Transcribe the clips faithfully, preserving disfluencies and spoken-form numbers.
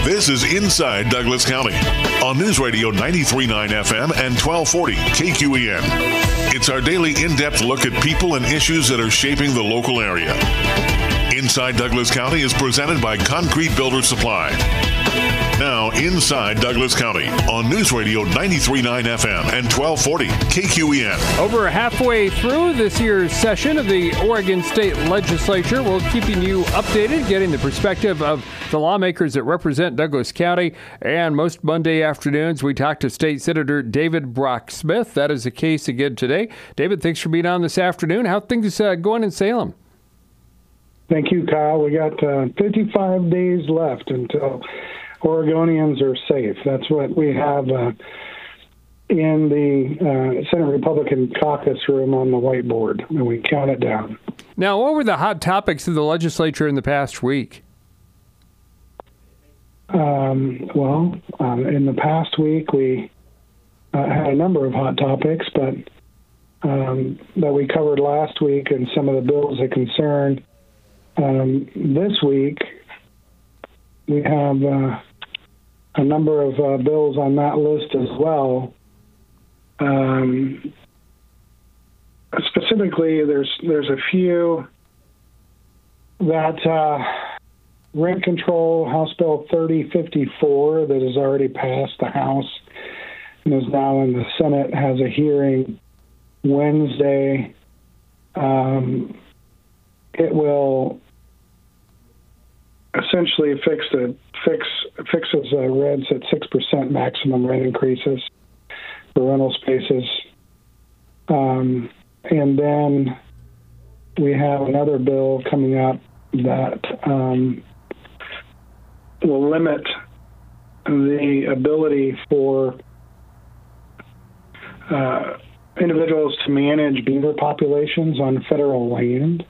This is Inside Douglas County on News Radio ninety-three point nine F M and twelve forty K Q E N. It's our daily in-depth look at people and issues that are shaping the local area. Inside Douglas County is presented by Concrete Builder Supply. Now, Inside Douglas County on News Radio ninety-three point nine F M and twelve forty K Q E N. Over halfway through this year's session of the Oregon State Legislature, we're keeping you updated, getting the perspective of the lawmakers that represent Douglas County. And most Monday afternoons, we talk to State Senator David Brock Smith. That is the case again today. David, thanks for being on this afternoon. How are things uh, going in Salem? Thank you, Kyle. We got uh, fifty-five days left until Oregonians are safe. That's what we have uh, in the uh, Senate Republican caucus room on the whiteboard, and we count it down. Now, what were the hot topics of the legislature in the past week? Um, well, um, in the past week, we uh, had a number of hot topics, but um, that we covered last week and some of the bills that concern. Um, this week, we have uh, a number of uh, bills on that list as well. Um, specifically, there's there's a few that uh, rent control, House Bill thirty fifty-four, that has already passed the House and is now in the Senate, has a hearing Wednesday. Um, it will essentially fix the fix fixes uh, rents at six percent maximum rent increases for rental spaces, um, and then we have another bill coming up that um, will limit the ability for uh, individuals to manage beaver populations on federal land.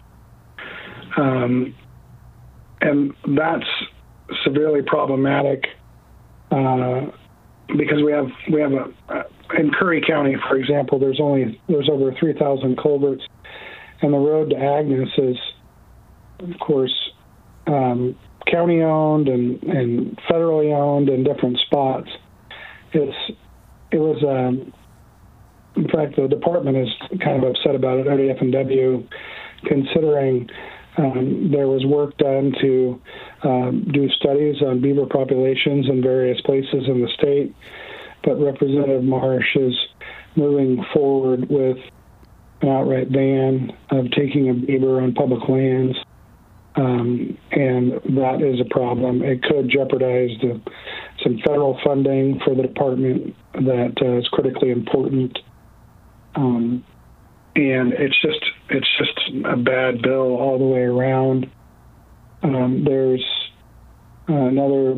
Um, And that's severely problematic uh, because we have we have a uh, in Curry County, for example, there's only there's over three thousand culverts, and the road to Agnes is, of course, um, county owned and, and federally owned in different spots. It's it was um, in fact the department is kind of upset about it. O D F and W considering. Um, there was work done to um, do studies on beaver populations in various places in the state, but Representative Marsh is moving forward with an outright ban of taking a beaver on public lands, um, and that is a problem. It could jeopardize the, some federal funding for the department that uh, is critically important. Um, And it's just it's just a bad bill all the way around. Um, there's uh, another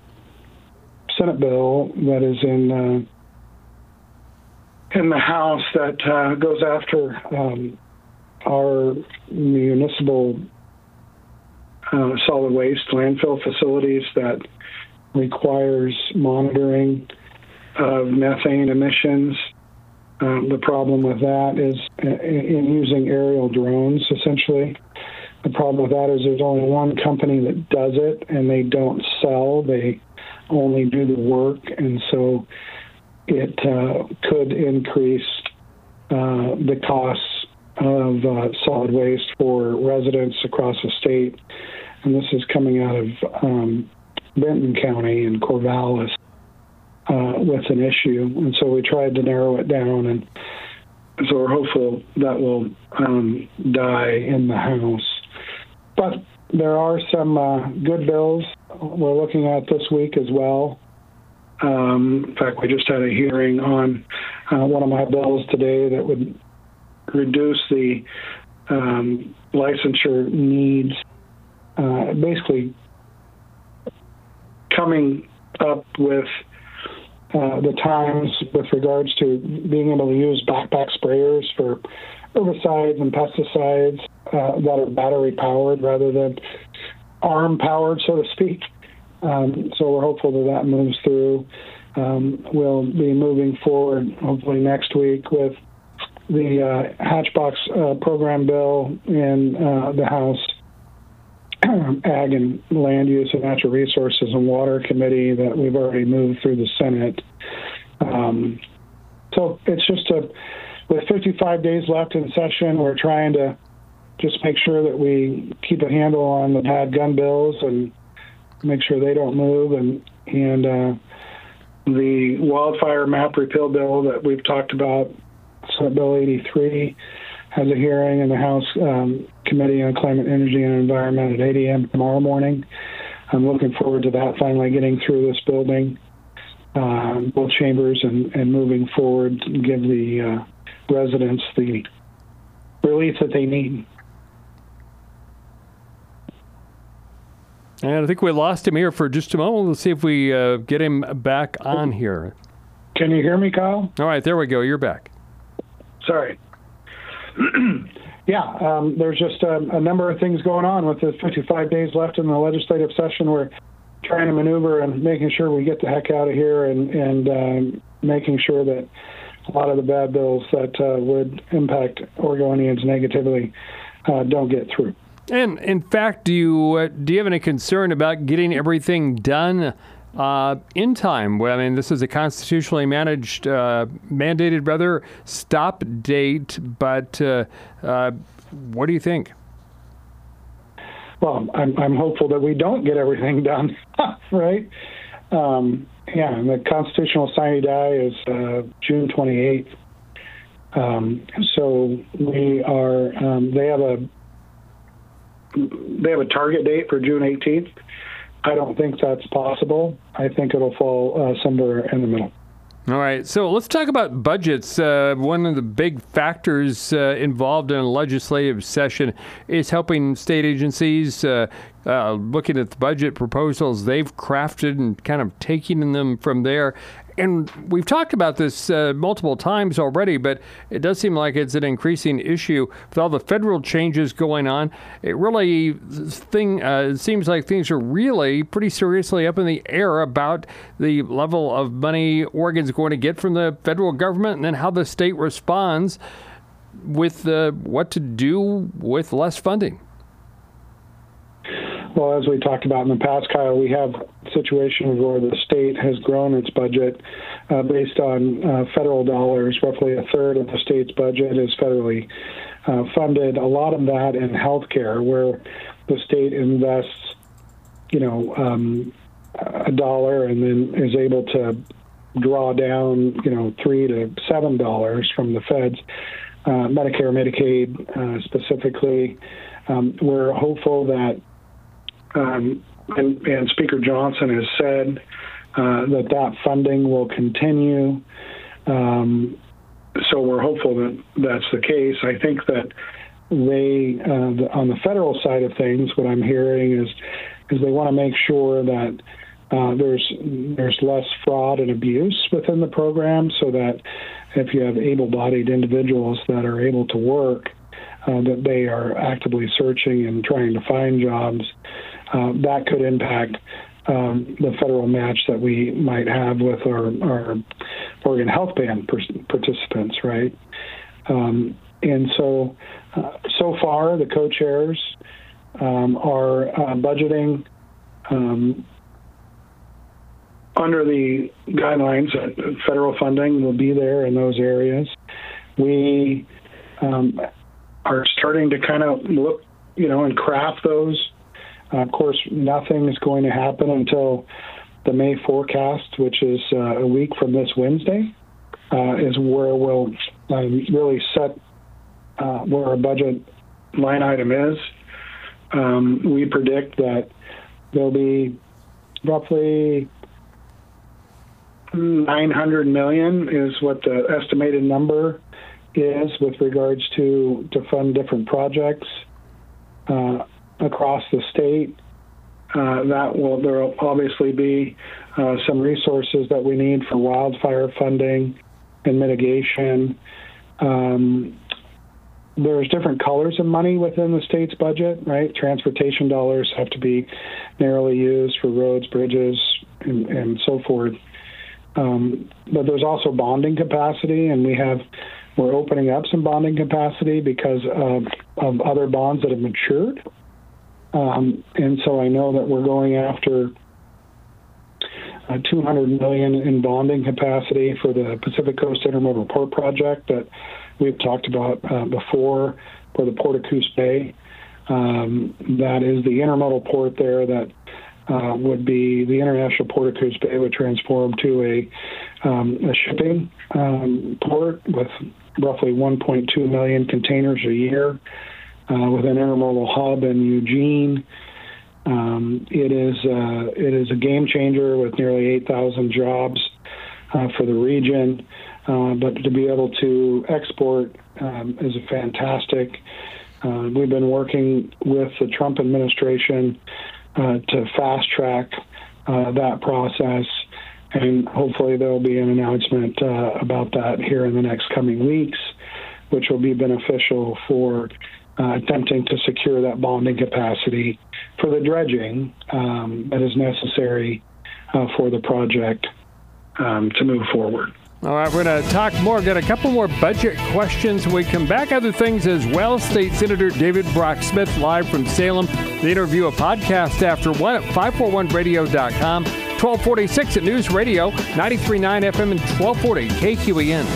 Senate bill that is in uh, in the House that uh, goes after um, our municipal uh, solid waste landfill facilities that requires monitoring of methane emissions. Um, the problem with that is in, in using aerial drones, essentially. The problem with that is there's only one company that does it, and they don't sell. They only do the work, and so it uh, could increase uh, the costs of uh, solid waste for residents across the state. And this is coming out of um, Benton County and Corvallis. Uh, with an issue, and so we tried to narrow it down, and so we're hopeful that will um, die in the House. But there are some uh, good bills we're looking at this week as well. Um, in fact, we just had a hearing on uh, one of my bills today that would reduce the um, licensure needs, uh, basically coming up with Uh, the times with regards to being able to use backpack sprayers for herbicides and pesticides uh, that are battery powered rather than arm powered, so to speak. Um, so we're hopeful that that moves through. Um, we'll be moving forward hopefully next week with the uh, Hatchbox uh, program bill in uh, the House. Ag and Land Use and Natural Resources and Water Committee that we've already moved through the Senate. Um, so it's just a, with fifty-five days left in session, we're trying to just make sure that we keep a handle on the bad gun bills and make sure they don't move. And, and uh, the wildfire map repeal bill that we've talked about, Senate Bill eighty-three, has a hearing in the House um, Committee on Climate, Energy, and Environment at eight a.m. tomorrow morning. I'm looking forward to that finally getting through this building, uh, both chambers, and, and moving forward to give the uh, residents the relief that they need. And I think we lost him here for just a moment. Let's see if we uh, get him back on here. Can you hear me, Kyle? All right, there we go. You're back. Sorry. yeah, um, there's just a, a number of things going on with the fifty-five days left in the legislative session. We're trying to maneuver and making sure we get the heck out of here and, and um, making sure that a lot of the bad bills that uh, would impact Oregonians negatively uh, don't get through. And in fact, do you uh, do you have any concern about getting everything done uh, in time? Well, I mean, this is a constitutionally managed, uh, mandated rather, stop date. But uh, uh, what do you think? Well, I'm I'm hopeful that we don't get everything done, right? Um, yeah, and the constitutional sine die is uh, June twenty-eighth. Um, so we are. Um, they have a. They have a target date for June eighteenth. I don't think that's possible. I think it'll fall uh, somewhere in the middle. All right. So let's talk about budgets. Uh, one of the big factors uh, involved in a legislative session is helping state agencies uh, uh, looking at the budget proposals they've crafted and kind of taking them from there. And we've talked about this uh, multiple times already, but it does seem like it's an increasing issue with all the federal changes going on. It really thing uh, it seems like things are really pretty seriously up in the air about the level of money Oregon's going to get from the federal government, and then how the state responds with uh, what to do with less funding. Well, as we talked about in the past, Kyle, we have situations where the state has grown its budget uh, based on uh, federal dollars. Roughly a third of the state's budget is federally uh, funded. A lot of that in healthcare, where the state invests, you know, um, a dollar and then is able to draw down, you know, three to seven dollars from the feds. Uh, Medicare, Medicaid, uh, specifically, um, we're hopeful that. Um, and, and Speaker Johnson has said uh, that that funding will continue. Um, so we're hopeful that that's the case. I think that they, uh, the, on the federal side of things, what I'm hearing is is they want to make sure that uh, there's there's less fraud and abuse within the program, so that if you have able-bodied individuals that are able to work, uh, that they are actively searching and trying to find jobs. Uh, that could impact um, the federal match that we might have with our, our Oregon Health Band participants, right? Um, and so, uh, so far, the co-chairs um, are uh, budgeting um, under the guidelines that federal funding will be there in those areas. We um, are starting to kind of look, you know, and craft those. Uh, of course, nothing is going to happen until the May forecast, which is uh, a week from this Wednesday, uh, is where we'll um, really set uh, where our budget line item is. Um, we predict that there'll be roughly nine hundred million dollars is what the estimated number is with regards to, to fund different projects uh, across the state. Uh, that will there will obviously be uh, some resources that we need for wildfire funding and mitigation. Um, there's different colors of money within the state's budget, right? Transportation dollars have to be narrowly used for roads, bridges, and, and so forth. Um, but there's also bonding capacity, and we have we're opening up some bonding capacity because of, of other bonds that have matured. Um, and so I know that we're going after uh, two hundred million dollars in bonding capacity for the Pacific Coast Intermodal Port Project that we've talked about uh, before for the Port of Coos Bay. Um, that is the intermodal port there that uh, would be the International Port of Coos Bay would transform to a, um, a shipping um, port with roughly one point two million containers a year uh, with an intermodal hub in Eugene. Um, it is uh, it is a game changer with nearly eight thousand jobs uh, for the region, uh, but to be able to export um, is a fantastic. Uh, we've been working with the Trump administration uh, to fast track uh, that process, and hopefully there will be an announcement uh, about that here in the next coming weeks, which will be beneficial for uh, attempting to secure that bonding capacity for the dredging um, that is necessary uh, for the project um, to move forward. All right, we're going to talk more. Got a couple more budget questions when we come back. Other things as well. State Senator David Brock Smith live from Salem. The interview, a podcast after one at five forty-one radio dot com, twelve forty-six at News Radio, ninety-three point nine F M and twelve forty K Q E N.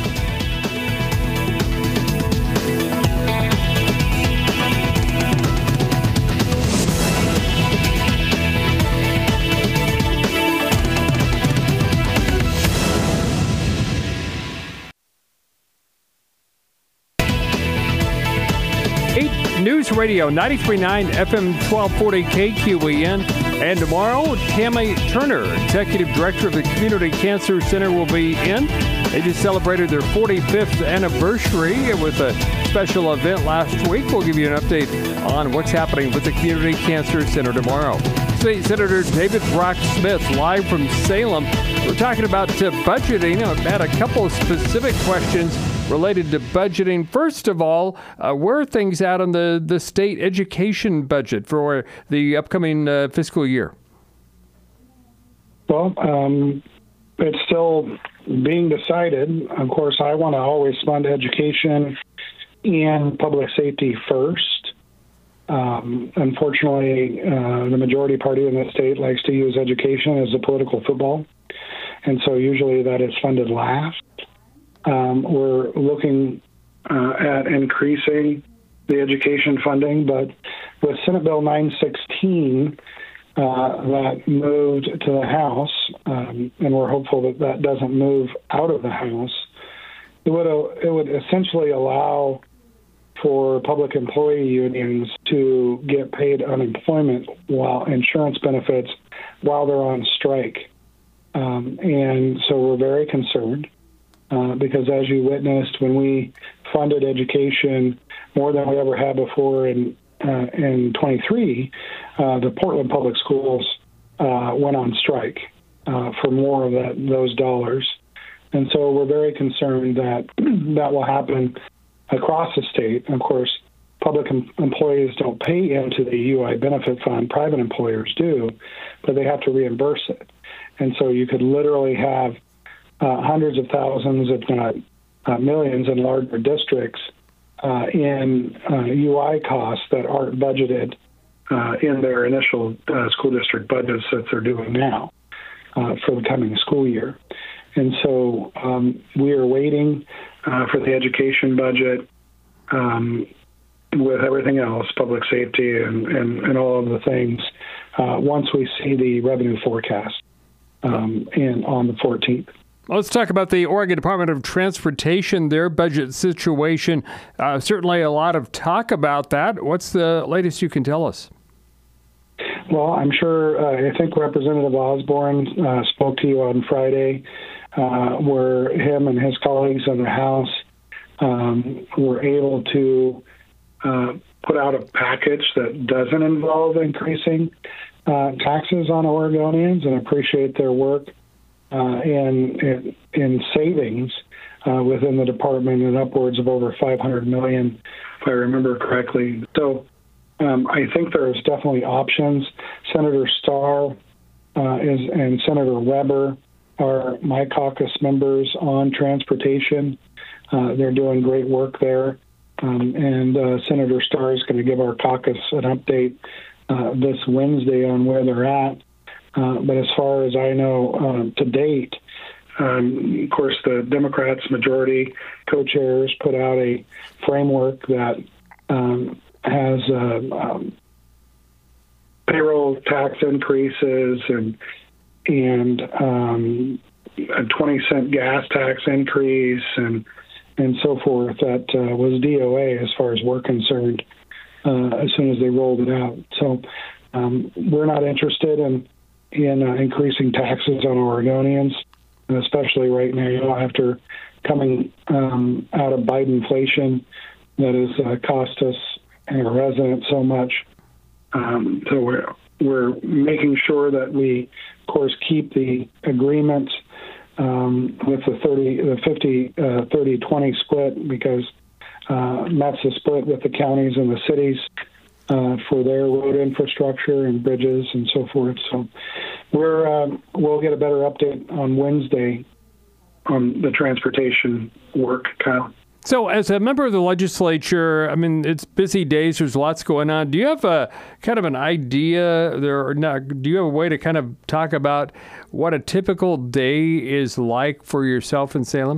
News Radio, ninety-three point nine F M, twelve forty K Q E N. And tomorrow, Tammy Turner, Executive Director of the Community Cancer Center, will be in. They just celebrated their forty-fifth anniversary with a special event last week. We'll give you an update on what's happening with the Community Cancer Center tomorrow. State Senator David Brock Smith, live from Salem. We're talking about uh, budgeting. I've had a couple of specific questions related to budgeting. First of all, uh, where are things at on the, the state education budget for the upcoming uh, fiscal year? Well, um, it's still being decided. Of course, I want to always fund education and public safety first. Um, unfortunately, uh, the majority party in the state likes to use education as a political football, and so usually that is funded last. Um, we're looking uh, at increasing the education funding, but with Senate Bill nine sixteen uh, that moved to the House, um, and we're hopeful that that doesn't move out of the House, it would it would essentially allow for public employee unions to get paid unemployment while insurance benefits while they're on strike. Um, and so we're very concerned uh, because as you witnessed when we funded education more than we ever had before in uh, in twenty-three, uh, the Portland Public Schools uh, went on strike uh, for more of that, those dollars. And so we're very concerned that that will happen across the state. Of course, public em- employees don't pay into the U I benefit fund. Private employers do, but they have to reimburse it. And so you could literally have uh, hundreds of thousands, if not uh, millions in larger districts uh, in uh, U I costs that aren't budgeted uh, in their initial uh, school district budgets that they're doing now uh, for the coming school year. And so um, we are waiting uh, for the education budget um, with everything else, public safety and, and, and all of the things, uh, once we see the revenue forecast um, in, on the fourteenth. Let's talk about the Oregon Department of Transportation, their budget situation. Uh, certainly a lot of talk about that. What's the latest you can tell us? Well, I'm sure, uh, I think Representative Osborne uh, spoke to you on Friday, uh, where him and his colleagues in the House um, were able to uh, put out a package that doesn't involve increasing uh, taxes on Oregonians, and appreciate their work uh, in, in in savings uh, within the department, in upwards of over five hundred million dollars, if I remember correctly. So um, I think there's definitely options. Senator Starr uh, is and Senator Weber are my caucus members on transportation. Uh, they're doing great work there. Um, and uh, Senator Starr is going to give our caucus an update uh, this Wednesday on where they're at. Uh, but as far as I know, um, to date, um, of course, the Democrats' majority co-chairs put out a framework that um, has uh, um, payroll tax increases and and um, a twenty cent gas tax increase and and so forth. That uh, was D O A as far as we're concerned. Uh, as soon as they rolled it out, so um, we're not interested in. in uh, increasing taxes on Oregonians, especially right now after coming um, out of Bidenflation that has uh, cost us and our residents so much. Um, so we're we're making sure that we, of course, keep the agreement um, with the thirty, the fifty, uh, thirty, twenty split because uh, that's the split with the counties and the cities. Uh, for their road infrastructure and bridges and so forth. So we're um, we'll get a better update on Wednesday on the transportation work, Kyle. So as a member of the legislature, I mean, it's busy days. There's lots going on. Do you have a kind of an idea there? Or not, do you have a way to kind of talk about what a typical day is like for yourself in Salem?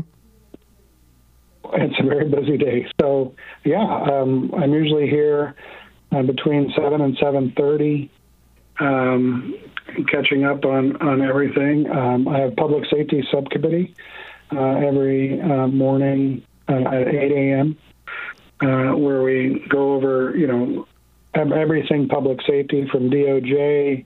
It's a very busy day. So, yeah, um, I'm usually here Uh, between seven and seven thirty, um, catching up on on everything. Um, I have public safety subcommittee uh, every uh, morning uh, at eight a.m. Uh, where we go over, you know, everything public safety from D O J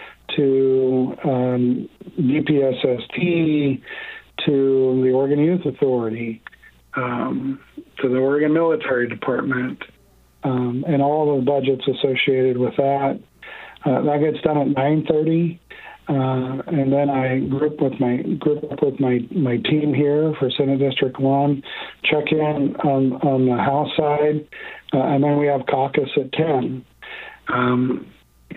to um, D P S S T to the Oregon Youth Authority um, to the Oregon Military Department. Um, and all the budgets associated with that. Uh, that gets done at nine thirty, uh, and then I group with my group up with my, my team here for Senate District One, check in on on the House side, uh, and then we have caucus at ten. Um,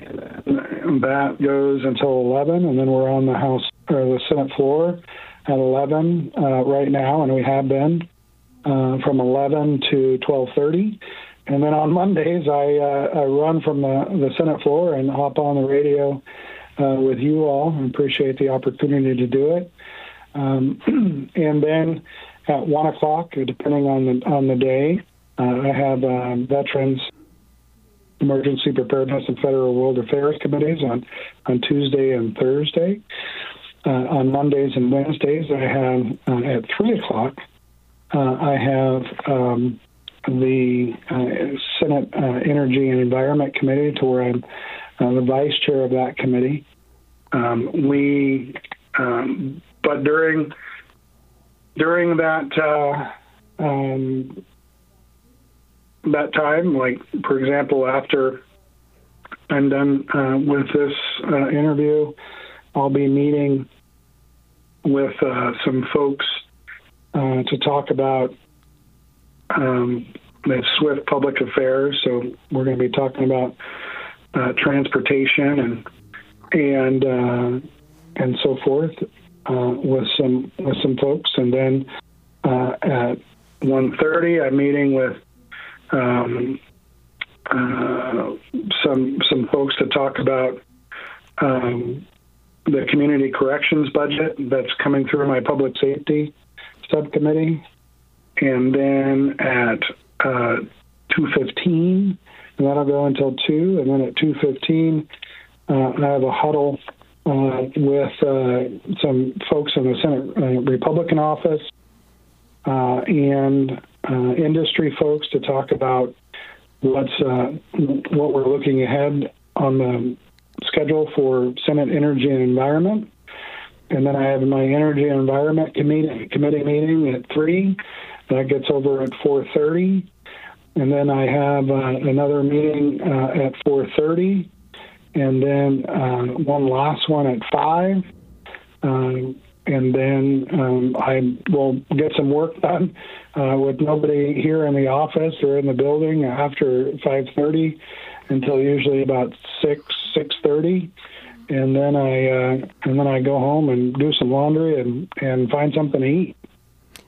that goes until eleven, and then we're on the House or the Senate floor at eleven uh, right now, and we have been uh, from eleven to twelve thirty. And then on Mondays, I, uh, I run from the, the Senate floor and hop on the radio uh, with you all. I appreciate the opportunity to do it. Um, and then at one o'clock, depending on the on the day, uh, I have uh, Veterans Emergency Preparedness and Federal World Affairs committees on, on Tuesday and Thursday. Uh, on Mondays and Wednesdays, I have uh, at three o'clock, uh, I have um, the uh, Senate uh, Energy and Environment Committee, to where I'm uh, the vice chair of that committee. Um, we, um, but during during that uh, um, that time, like for example, after I'm done uh, with this uh, interview, I'll be meeting with uh, some folks uh, to talk about Um, the SWIFT Public Affairs, so we're going to be talking about uh, transportation and and uh, and so forth uh, with some with some folks, and then uh, at one thirty, I'm meeting with um, uh, some some folks to talk about um, the community corrections budget that's coming through my public safety subcommittee. And then at uh, two fifteen, and that'll go until two. And then at two fifteen, uh, I have a huddle uh, with uh, some folks in the Senate uh, Republican office uh, and uh, industry folks to talk about what's uh, what we're looking ahead on the schedule for Senate Energy and Environment. And then I have my Energy and Environment committee, committee meeting at three. That gets over at four thirty, and then I have uh, another meeting uh, at four thirty, and then uh, one last one at five, um, and then um, I will get some work done uh, with nobody here in the office or in the building after five thirty until usually about six six thirty, and then I uh, and then I go home and do some laundry and, and find something to eat.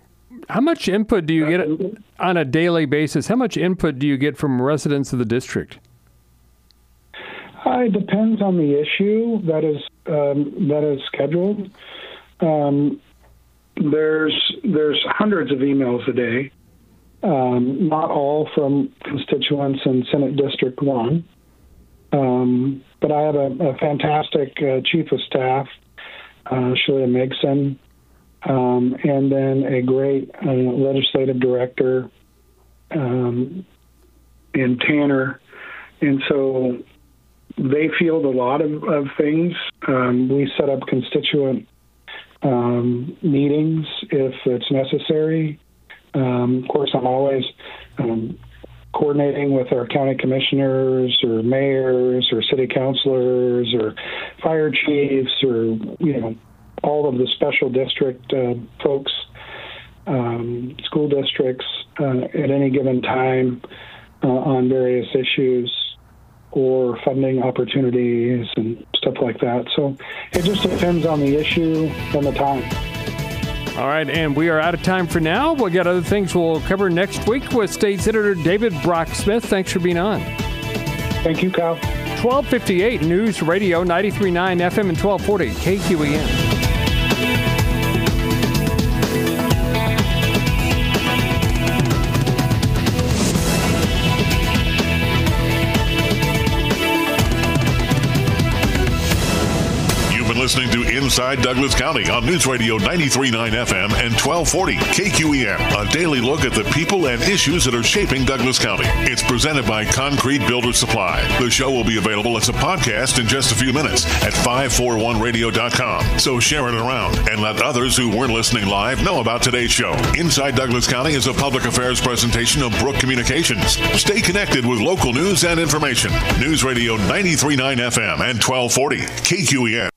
How much input do you get on a daily basis? How much input do you get from residents of the district? Uh, it depends on the issue that is um, that is scheduled. Um, there's there's hundreds of emails a day, um, not all from constituents in Senate District One, um, but I have a, a fantastic uh, chief of staff, uh, Shelia Megson. Um, and then a great uh, legislative director um, in Tanner. And so they field a lot of, of things. Um, we set up constituent um, meetings if it's necessary. Um, of course, I'm always um, coordinating with our county commissioners or mayors or city councilors or fire chiefs or, you know, all of the special district uh, folks, um, school districts uh, at any given time uh, on various issues or funding opportunities and stuff like that. So it just depends on the issue and the time. All right, and we are out of time for now. We'll get other things we'll cover next week with State Senator David Brock-Smith. Thanks for being on. Thank you, Kyle. twelve fifty-eight News Radio, ninety-three point nine F M and twelve forty K Q E N. Listening to Inside Douglas County on News Radio ninety-three point nine F M and twelve forty K Q E N. A daily look at the people and issues that are shaping Douglas County. It's presented by Concrete Builder Supply. The show will be available as a podcast in just a few minutes at five forty-one radio dot com. So share it around and let others who weren't listening live know about today's show. Inside Douglas County is a public affairs presentation of Brook Communications. Stay connected with local news and information. News Radio ninety-three point nine F M and twelve forty K Q E N.